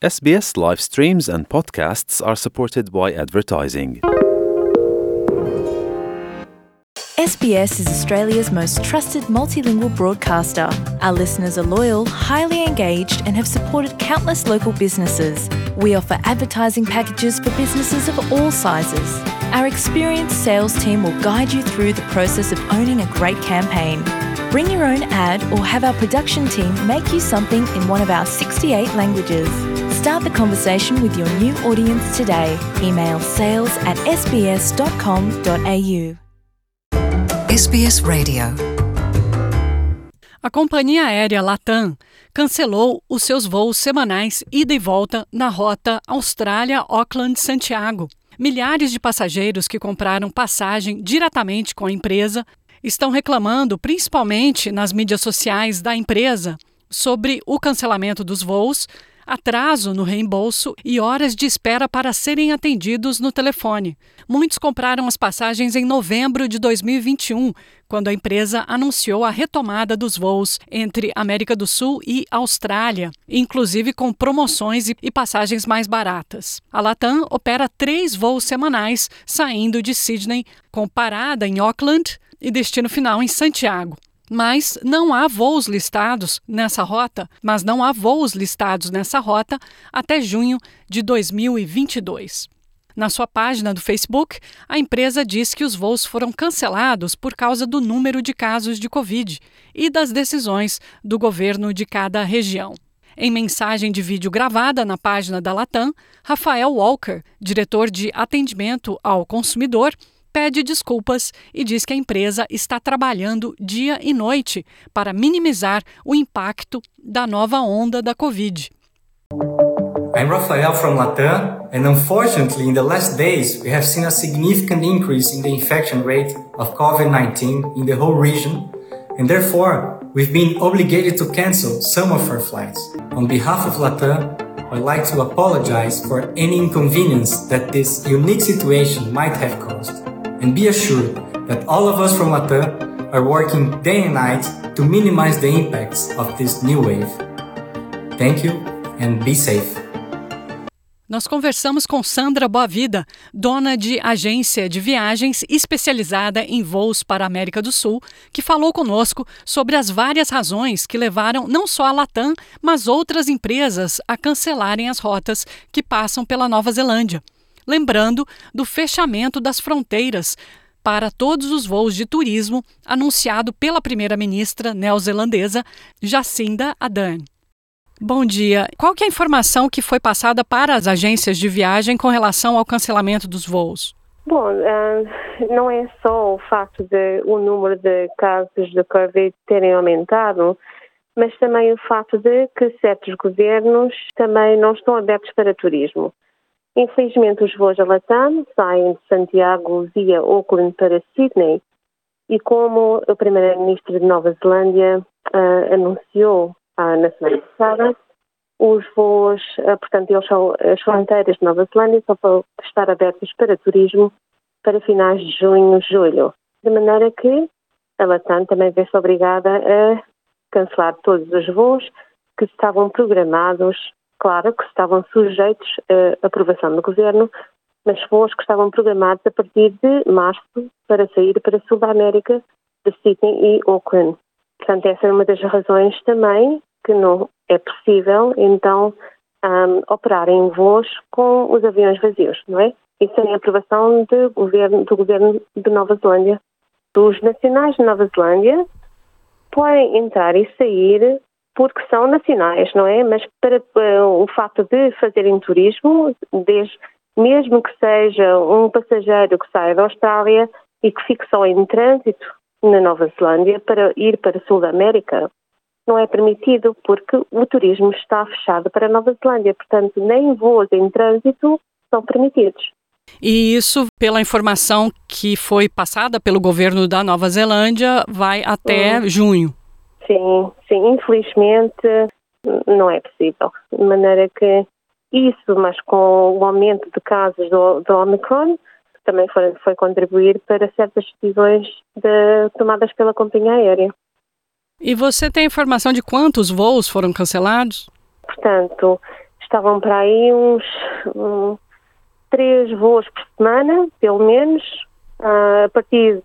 SBS live streams and podcasts are supported by advertising. SBS is Australia's most trusted multilingual broadcaster. Our listeners are loyal, highly engaged, and have supported countless local businesses. We offer advertising packages for businesses of all sizes. Our experienced sales team will guide you through the process of owning a great campaign. Bring your own ad or have our production team make you something in one of our 68 languages. Start the conversation with your new audience today. Email sales@sbs.com.au. SBS Radio. A companhia aérea Latam cancelou os seus voos semanais ida e volta na rota Austrália-Auckland-Santiago. Milhares de passageiros que compraram passagem diretamente com a empresa estão reclamando, principalmente nas mídias sociais da empresa, sobre o cancelamento dos voos, atraso no reembolso e horas de espera para serem atendidos no telefone. Muitos compraram as passagens em novembro de 2021, quando a empresa anunciou a retomada dos voos entre América do Sul e Austrália, inclusive com promoções e passagens mais baratas. A Latam opera 3 voos semanais saindo de Sydney, com parada em Auckland e destino final em Santiago. Mas não há voos listados nessa rota até junho de 2022. Na sua página do Facebook, a empresa diz que os voos foram cancelados por causa do número de casos de Covid e das decisões do governo de cada região. Em mensagem de vídeo gravada na página da Latam, Rafael Walker, diretor de atendimento ao consumidor, pede desculpas e diz que a empresa está trabalhando dia e noite para minimizar o impacto da nova onda da Covid. I'm Rafael from Latam, and unfortunately in the last days we have seen a significant increase in the infection rate of COVID-19 in the whole region, and therefore we've been obligated to cancel some of our flights. On behalf of Latam, I'd like to apologize for any inconvenience that this unique situation might have caused. And be assured that all of us from Latam are working day and night to minimize the impacts of this new wave. Thank you and be safe. Nós conversamos com Sandra Boavida, dona de agência de viagens especializada em voos para a América do Sul, que falou conosco sobre as várias razões que levaram não só a Latam, mas outras empresas a cancelarem as rotas que passam pela Nova Zelândia. Lembrando do fechamento das fronteiras para todos os voos de turismo anunciado pela primeira-ministra neozelandesa Jacinda Ardern. Bom dia. Qual que é a informação que foi passada para as agências de viagem com relação ao cancelamento dos voos? Bom, não é só o facto de o número de casos de Covid terem aumentado, mas também o facto de que certos governos também não estão abertos para turismo. Infelizmente, os voos da Latam saem de Santiago via Auckland para Sydney e como o primeiro-ministro de Nova Zelândia anunciou na semana passada, os voos, portanto, as fronteiras de Nova Zelândia só vão estar abertas para turismo para finais de junho, julho. De maneira que a Latam também vê-se obrigada a cancelar todos os voos que estavam programados. Claro que estavam sujeitos à aprovação do governo, mas voos que estavam programados a partir de março para sair para a Sul da América, de Sydney e Auckland. Portanto, essa é uma das razões também que não é possível, então, operarem voos com os aviões vazios, não é? E sem a aprovação do governo de Nova Zelândia. Os nacionais de Nova Zelândia podem entrar e sair porque são nacionais, não é? Mas para o facto de fazerem turismo, mesmo que seja um passageiro que saia da Austrália e que fique só em trânsito na Nova Zelândia para ir para o Sul da América, não é permitido porque o turismo está fechado para a Nova Zelândia. Portanto, nem voos em trânsito são permitidos. E isso, pela informação que foi passada pelo governo da Nova Zelândia, vai até junho. Sim, infelizmente não é possível. De maneira que isso, mas com o aumento de casos do Omicron, também foi contribuir para certas decisões tomadas pela companhia aérea. E você tem informação de quantos voos foram cancelados? Portanto, estavam para aí uns 3 voos por semana, pelo menos, a partir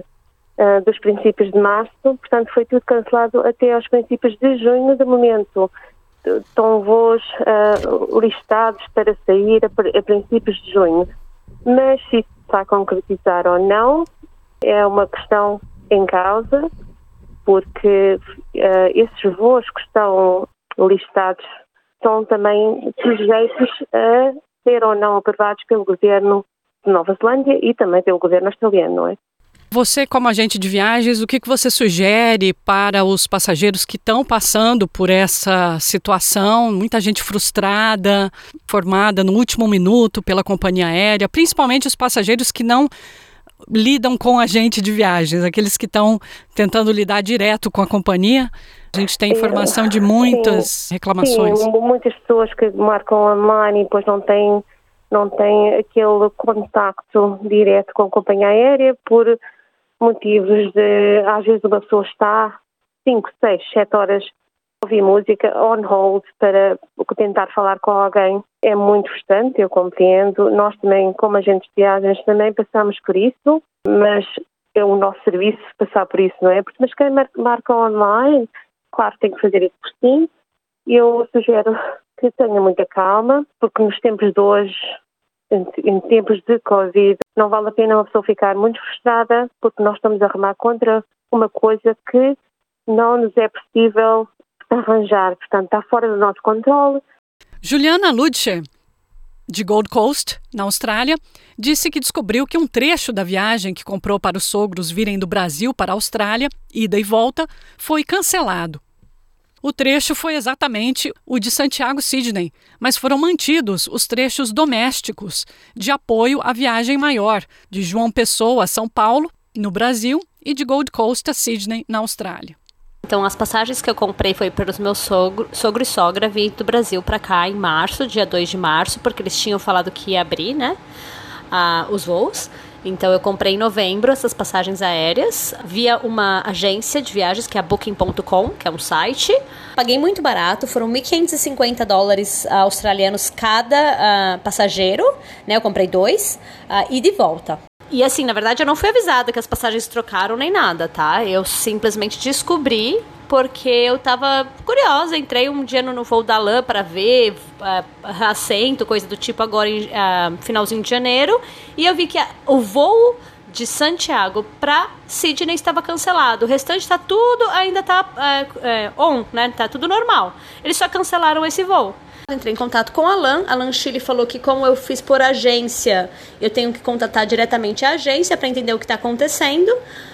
dos princípios de março. Portanto, foi tudo cancelado até aos princípios de junho. De momento, estão voos listados para sair a princípios de junho. Mas se isso está a concretizar ou não, é uma questão em causa, porque esses voos que estão listados são também sujeitos a ser ou não aprovados pelo governo de Nova Zelândia e também pelo governo australiano, não é? Você, como agente de viagens, o que você sugere para os passageiros que estão passando por essa situação? Muita gente frustrada, formada no último minuto pela companhia aérea, principalmente os passageiros que não lidam com agente de viagens, aqueles que estão tentando lidar direto com a companhia. A gente tem informação de muitas reclamações. Sim, muitas pessoas que marcam online e depois não têm aquele contacto direto com a companhia aérea por motivos de, às vezes uma pessoa está 5, 6, 7 horas a ouvir música on hold para tentar falar com alguém. É muito frustrante, eu compreendo. Nós também, como agentes de viagens, também passamos por isso, mas é o nosso serviço passar por isso, não é? Mas quem marca online, claro, tem que fazer isso por si. Eu sugiro que tenha muita calma, porque nos tempos de hoje, em tempos de Covid, não vale a pena uma pessoa ficar muito frustrada, porque nós estamos a remar contra uma coisa que não nos é possível arranjar. Portanto, está fora do nosso controle. Juliana Ludscher, de Gold Coast, na Austrália, disse que descobriu que um trecho da viagem que comprou para os sogros virem do Brasil para a Austrália, ida e volta, foi cancelado. O trecho foi exatamente o de Santiago-Sydney, mas foram mantidos os trechos domésticos de apoio à viagem maior, de João Pessoa a São Paulo, no Brasil, e de Gold Coast a Sydney, na Austrália. Então, as passagens que eu comprei foi para os meus sogro e sogra vir do Brasil para cá em março, dia 2 de março, porque eles tinham falado que ia abrir, né, os voos. Então, eu comprei em novembro essas passagens aéreas via uma agência de viagens, que é a Booking.com, que é um site. Paguei muito barato, foram $1.550 australianos cada passageiro, né? Eu comprei 2, ida e volta. E assim, na verdade, eu não fui avisada que as passagens trocaram nem nada, tá? Eu simplesmente descobri porque eu tava curiosa, entrei um dia no voo da LAN para ver assento, coisa do tipo, agora em finalzinho de janeiro, e eu vi que o voo de Santiago para Sydney estava cancelado. O restante tá tudo, ainda tá on, né? Tá tudo normal. Eles só cancelaram esse voo. Entrei em contato com a LAN Chile falou que como eu fiz por agência, eu tenho que contatar diretamente a agência para entender o que está acontecendo.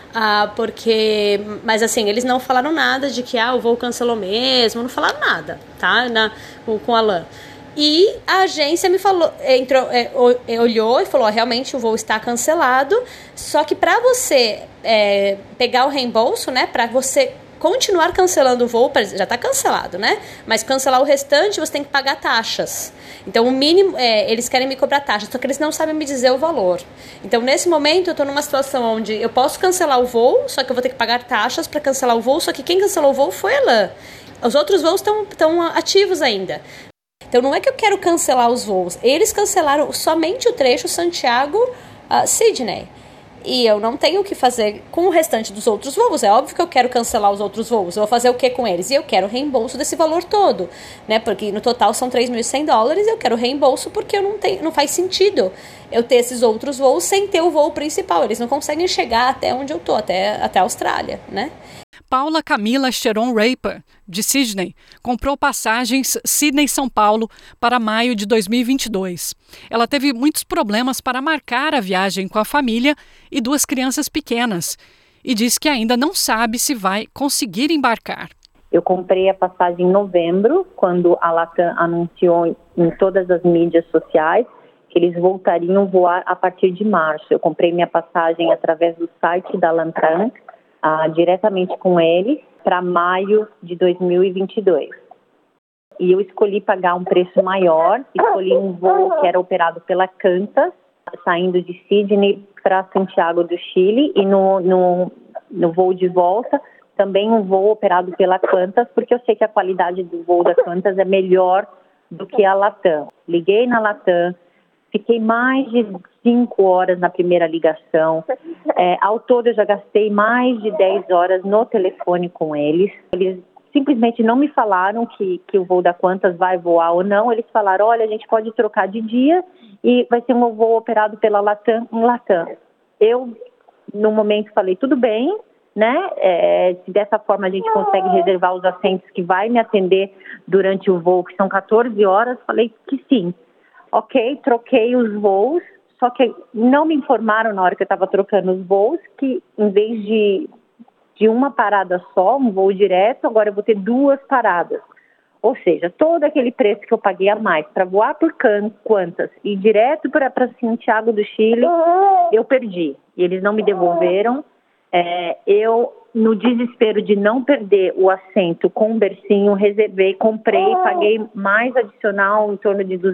Mas assim, eles não falaram nada de que o voo cancelou mesmo, não falaram nada, tá? Com a LAN. E a agência me falou, olhou e falou, realmente o voo está cancelado, só que para você pegar o reembolso, né, para você continuar cancelando o voo, já está cancelado, né? Mas cancelar o restante, você tem que pagar taxas. Então, o mínimo, eles querem me cobrar taxas, só que eles não sabem me dizer o valor. Então, nesse momento, eu estou numa situação onde eu posso cancelar o voo, só que eu vou ter que pagar taxas para cancelar o voo, só que quem cancelou o voo foi a LAN. Os outros voos estão ativos ainda. Então, não é que eu quero cancelar os voos. Eles cancelaram somente o trecho Santiago-Sydney. E eu não tenho o que fazer com o restante dos outros voos. É óbvio que eu quero cancelar os outros voos. Eu vou fazer o que com eles? E eu quero reembolso desse valor todo, né? Porque no total são $3.100. Eu quero reembolso porque não faz sentido eu ter esses outros voos sem ter o voo principal. Eles não conseguem chegar até onde eu tô, até a Austrália, né? Paula Camila Cheron Raper, de Sydney, comprou passagens Sydney-São Paulo para maio de 2022. Ela teve muitos problemas para marcar a viagem com a família e 2 crianças pequenas e diz que ainda não sabe se vai conseguir embarcar. Eu comprei a passagem em novembro, quando a Latam anunciou em todas as mídias sociais que eles voltariam a voar a partir de março. Eu comprei minha passagem através do site da Latam, diretamente com eles, para maio de 2022. E eu escolhi pagar um preço maior, escolhi um voo que era operado pela Qantas, saindo de Sydney para Santiago do Chile, e no voo de volta, também um voo operado pela Qantas, porque eu sei que a qualidade do voo da Qantas é melhor do que a Latam. Liguei na Latam, fiquei mais de 5 horas na primeira ligação. Ao todo eu já gastei mais de 10 horas no telefone com eles. Eles simplesmente não me falaram que o voo da Qantas vai voar ou não. Eles falaram, olha, a gente pode trocar de dia e vai ser um voo operado pela Latam em Latam. Eu, no momento, falei, tudo bem, né? Se dessa forma a gente consegue reservar os assentos que vai me atender durante o voo, que são 14 horas, falei que sim. Ok, troquei os voos, só que não me informaram na hora que eu estava trocando os voos que em vez de uma parada só, um voo direto, agora eu vou ter 2 paradas. Ou seja, todo aquele preço que eu paguei a mais para voar por Qantas e direto para Santiago do Chile, eu perdi. E eles não me devolveram. Eu, no desespero de não perder o assento com o bercinho, reservei, comprei, paguei mais adicional, em torno de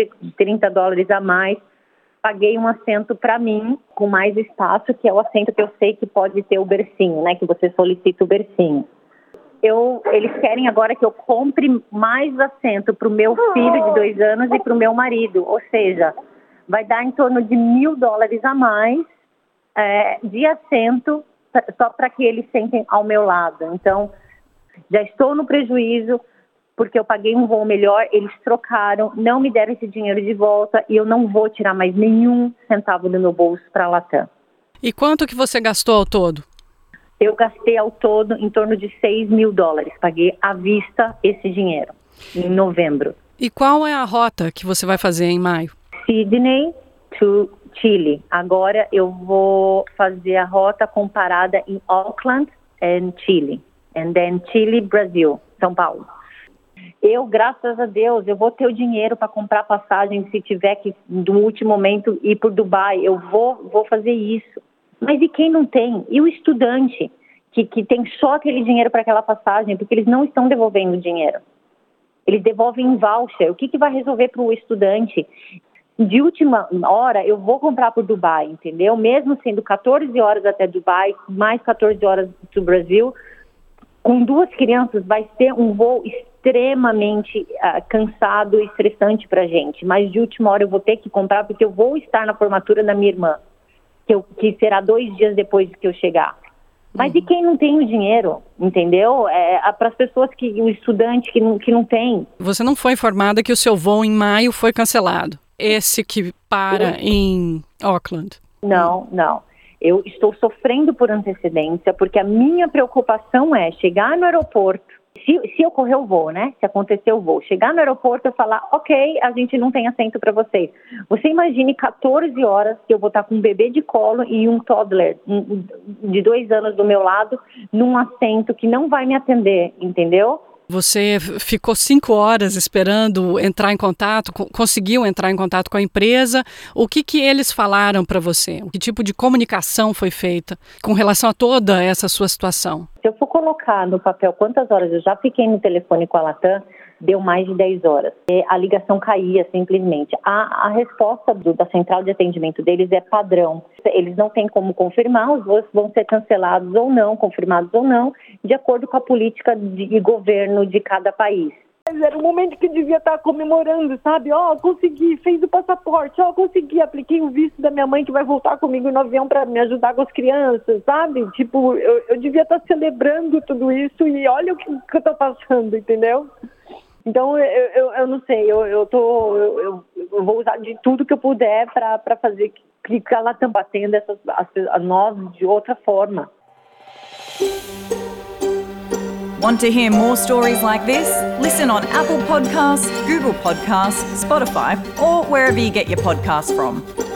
$230 a mais. Paguei um assento para mim, com mais espaço, que é o assento que eu sei que pode ter o bercinho, né? Que você solicita o bercinho. Eles querem agora que eu compre mais assento para o meu filho de 2 anos e para o meu marido. Ou seja, vai dar em torno de $1.000 a mais de assento só para que eles sentem ao meu lado. Então, já estou no prejuízo, porque eu paguei um voo melhor, eles trocaram, não me deram esse dinheiro de volta e eu não vou tirar mais nenhum centavo do meu bolso para a Latam. E quanto que você gastou ao todo? Eu gastei ao todo em torno de $6.000. Paguei à vista esse dinheiro, em novembro. E qual é a rota que você vai fazer em maio? Sydney to Chile. Agora eu vou fazer a rota comparada em Auckland and Chile. And then Chile, Brasil, São Paulo. Eu, graças a Deus, eu vou ter o dinheiro para comprar passagem se tiver que, no último momento, ir por Dubai. Eu vou fazer isso. Mas e quem não tem? E o estudante que tem só aquele dinheiro para aquela passagem? Porque eles não estão devolvendo o dinheiro. Eles devolvem em voucher. O que vai resolver para o estudante? De última hora, eu vou comprar por Dubai, entendeu? Mesmo sendo 14 horas até Dubai, mais 14 horas do Brasil, com 2 crianças vai ser um voo extremamente cansado e estressante para a gente. Mas de última hora eu vou ter que comprar porque eu vou estar na formatura da minha irmã, que será 2 dias depois que eu chegar. Mas e quem não tem o dinheiro, entendeu? Para as pessoas o estudante que não tem. Você não foi informada que o seu voo em maio foi cancelado? Esse que para em Auckland? Não. Eu estou sofrendo por antecedência, porque a minha preocupação é chegar no aeroporto, se ocorrer o voo, né? Se acontecer o voo, chegar no aeroporto e falar, ok, a gente não tem assento para vocês. Você imagine 14 horas que eu vou estar com um bebê de colo e um toddler de 2 anos do meu lado, num assento que não vai me atender, entendeu? Você ficou 5 horas esperando entrar em contato, conseguiu entrar em contato com a empresa. O que eles falaram para você? Que tipo de comunicação foi feita com relação a toda essa sua situação? Se eu for colocar no papel quantas horas eu já fiquei no telefone com a Latam, deu mais de 10 horas. A ligação caía simplesmente. A resposta da central de atendimento deles é padrão. Eles não têm como confirmar, os voos vão ser cancelados ou não, confirmados ou não, de acordo com a política de governo de cada país. Era um momento que eu devia estar comemorando, sabe? Consegui, fez o passaporte, consegui, apliquei o visto da minha mãe que vai voltar comigo no avião para me ajudar com as crianças, sabe? Tipo, eu devia estar celebrando tudo isso e olha o que eu estou passando, entendeu? Então, eu não sei, eu vou usar de tudo que eu puder para fazer que ela está batendo a nós de outra forma. Want to hear more stories like this? Listen on Apple Podcasts, Google Podcasts, Spotify, or wherever you get your podcasts from.